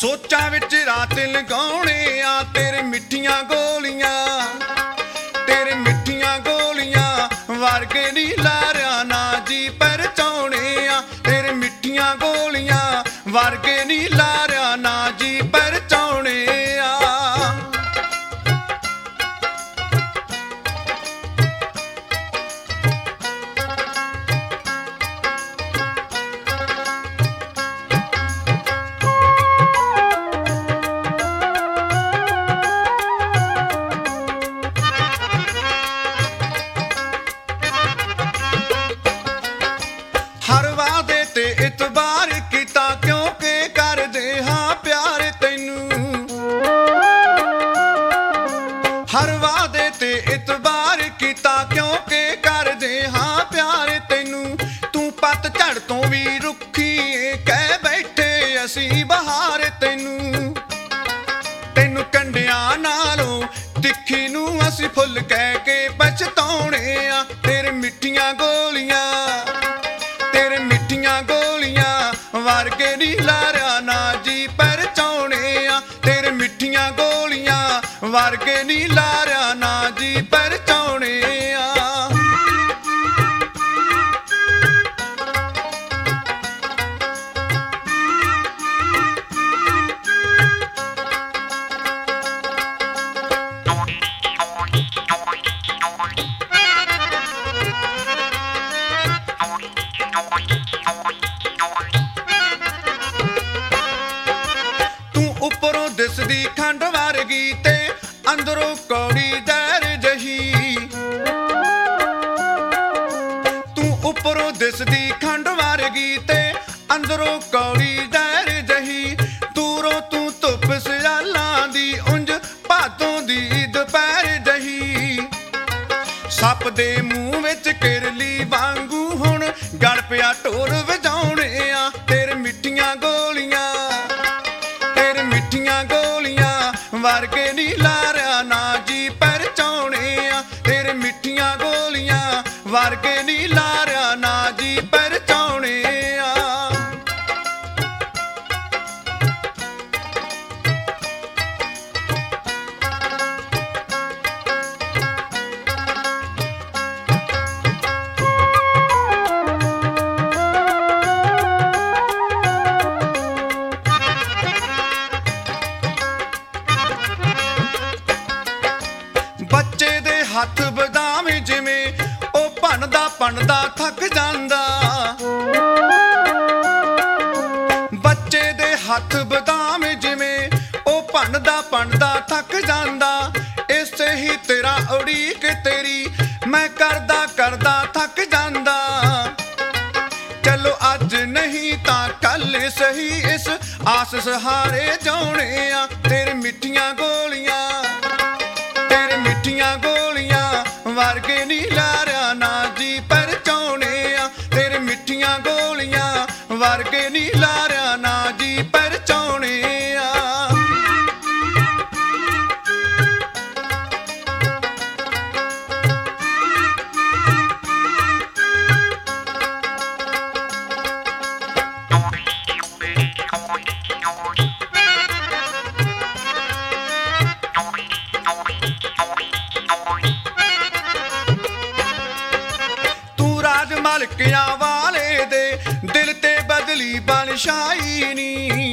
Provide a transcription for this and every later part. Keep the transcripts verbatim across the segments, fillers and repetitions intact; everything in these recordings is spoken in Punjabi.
ਸੋਚਾਂ ਵਿੱਚ ਰਾਤ ਲਗਾਉਣੇ ਆ ਤੇਰੇ ਮਿੱਠੀਆਂ ਗੋਲੀਆਂ, ਤੇਰੇ ਮਿੱਠੀਆਂ ਗੋਲੀਆਂ ਵਰਗੇ ਨੀ ਲਾਰਿਆਂ ਨਾ ਜੀ ਪਰਚਾਉਣੇ ਆ, ਤੇਰੇ ਮਿੱਠੀਆਂ ਗੋਲੀਆਂ ਵਰਗੇ ਨੀ ਲਾਰਿਆਂ ਨਾ ਜੀ ਪਰਚਾਉਣੇ ਆ। ਹਰ ਵਾਅਦੇ ਤੇ ਇਤਬਾਰ ਕੀਤਾ ਕਿਉਂਕਿ ਕਰਦੇ ਹਾਂ ਪਿਆਰ ਤੈਨੂੰ, ਹਰ ਵਾਅਦੇ ਤੇ ਇਤਬਾਰ ਕੀਤਾ ਕਿਉਂਕਿ ਕਰਦੇ ਹਾਂ ਪਿਆਰ ਤੈਨੂੰ। ਤੂੰ ਪਤਝੜ ਤੋਂ ਵੀ ਰੁੱਖੀ ਏ ਕਹਿ ਬੈਠੇ ਅਸੀਂ ਬਹਾਰ ਤੈਨੂੰ, ਤੈਨੂੰ ਕੰਡਿਆਂ ਨਾਲੋਂ ਤਿੱਖੀ ਨੂੰ ਅਸੀਂ ਫੁੱਲ ਕਹਿ ਕੇ ਪਛਤਾਉਣੇ ਆ। ਤੇਰੇ ਮਿੱਠੀਆਂ ਗੋਲੀਆਂ, ਤੇਰੇ ਮਿੱਠੀਆਂ ਗੋਲੀਆਂ ਵਰਗੇ ਨੀ ਲਾਰਿਆਂ ਨਾ ਜੀ ਪਰਚਾਉਣੇ ਆ, ਤੇਰੇ ਮਿੱਠੀਆਂ ਗੋਲੀਆਂ ਵਰਗੇ ਨੀ ਲਾਰਿਆਂ ਨਾ ਜੀ ਪਰਚਾਉਣੇ ਆ। ਉੱਪਰੋਂ ਦਿਸਦੀ ਖੰਡ ਵਰਗੀ ਤੇ ਅੰਦਰੋਂ ਕੌੜੀ ਜ਼ਹਿਰ ਜਹੀ, ਤੂੰ ਉੱਪਰੋਂ ਦਿਸਦੀ ਖੰਡ ਵਰਗੀ ਤੇ ਅੰਦਰੋਂ ਕੌੜੀ ਜ਼ਹਿਰ ਜਹੀ। ਦੂਰੋਂ ਤੂੰ ਧੁੱਪ ਸਿਆਲਾਂ ਦੀ ਉਂਝ ਭਾਦੋਂ ਦੀ ਦੁਪਹਿਰ ਜਹੀ, ਸੱਪ ਦੇ ਮੂੰਹ ਵਿੱਚ ਕਿਰਲੀ ਵਾਂਗੂ ਹੁਣ ਗਲ ਪਿਆ ਢੋਲ ਵਜਾਉਣੇ ਆ। ਤੇਰੇ ਮਿੱਠੀਆਂ ਗੋਲੀਆਂ, ਤੇਰੇ ਮਿੱਠੀਆਂ ਗੋਲੀਆਂ ਵਰਗੇ ਨੀ ਲਾਰਿਆਂ ਨਾ ਜੀ ਪਰਚਾਉਣੇ ਆ, ਤੇਰੇ ਮਿੱਠੀਆਂ ਗੋਲੀਆਂ ਵਰਗੇ ਨੀ ਲਾਰਿਆਂ ਨਾ ਜੀ ਪਰਚਾਉਣੇ ਆ। ਬੱਚੇ ਦੇ ਹੱਥ ਬਦਾਮ ਜਿਵੇਂ ਉਹ ਭੰਨਦਾ ਭੰਨਦਾ ਥੱਕ ਜਾਂਦਾ, ਬੱਚੇ ਦੇ ਹੱਥ ਬਦਾਮ ਜਿਵੇਂ ਉਹ ਭੰਨਦਾ ਭੰਨਦਾ ਥੱਕ ਜਾਂਦਾ। ਇਸੇ ਹੀ ਤੇਰਾ ਉਡੀਕ ਤੇਰੀ ਮੈਂ ਕਰਦਾ ਕਰਦਾ ਥੱਕ ਜਾਂਦਾ। ਚਲੋ ਅੱਜ ਨਹੀਂ ਤਾਂ ਕੱਲ ਸਹੀ ਇਸ ਆਸ ਸਹਾਰੇ ਜਾਉਣੇ ਆ। ਤੇਰੇ ਮਿੱਠੀਆਂ ਗੋਲੀਆਂ, ਤੇਰੇ ਮਿੱਠੀਆਂ ਗੋਲੀਆਂ ਵਰਗੇ ਨੀ ਲਾਰਿਆਂ ਨਾ ਜੀ ਪਰਚਾਉਣੇ ਆ, ਤੇਰੇ ਮਿੱਠੀਆਂ ਗੋਲੀਆਂ ਵਰਗੇ ਨੀ ਲਾਰਿਆਂ ਨਾ ਜੀ ਪਰਚਾਉਣੇ ਆ। ਮਲਕਿਆਂ ਵਾਲੇ ਦੇ ਦਿਲ ਤੇ ਬਦਲੀ ਬੰਸ਼ਾਈ ਨੀ,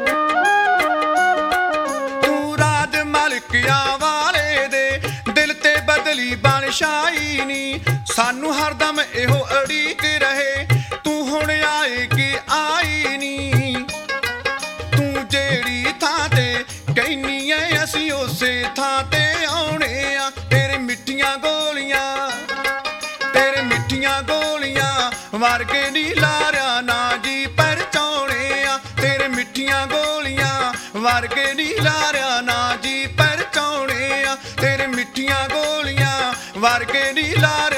ਤੂੰ ਰਾਜ ਮਲਕਿਆਂ ਵਾਲੇ ਦੇ ਦਿਲ ਤੇ ਬਦਲੀ ਬੰਸ਼ਾਈ ਨੀ। ਸਾਨੂੰ ਹਰਦਮ ਇਹੋ ਉਡੀਕ ਰਹੇ ਤੂੰ ਹੁਣ ਆਏ ਕਿ ਆਈ ਨੀ, ਤੂੰ ਜਿਹੜੀ ਥਾਂ ਤੇ ਕਹਿਨੀ ਐ ਅਸੀਂ ਉਸੇ ਥਾਂ ਤੇ ਆਉਣੇ ਆ। ਤੇਰੇ ਮਿੱਠੀਆਂ ਗੋਲੀਆਂ, ਤੇਰੇ ਮਿੱਠੀਆਂ ਗੋਲੀਆਂ ਵਰਗੇ ਨੀ ਲਾਰਿਆਂ ਨਾ ਜੀ ਪਰਚਾਉਣੇ ਆ, ਤੇਰੇ ਮਿੱਠੀਆਂ ਗੋਲੀਆਂ ਵਰਗੇ ਨੀ ਲਾਰਿਆਂ ਨਾ ਜੀ ਪਰਚਾਉਣੇ ਆ, ਤੇਰੇ ਮਿੱਠੀਆਂ ਗੋਲੀਆਂ ਵਰਗੇ ਨੀ ਲਾ